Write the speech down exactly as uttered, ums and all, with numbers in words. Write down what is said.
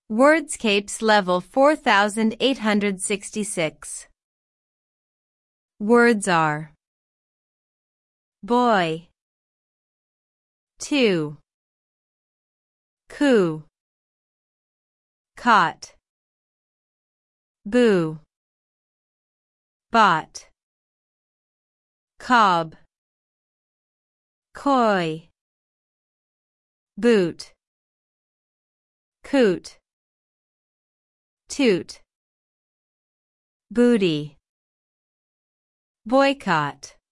Wordscapes level four thousand eight hundred sixty-six. Words are boy, two, coo, caught, boo, bought, cob, coy, boot, coot, toot, booty, boycott.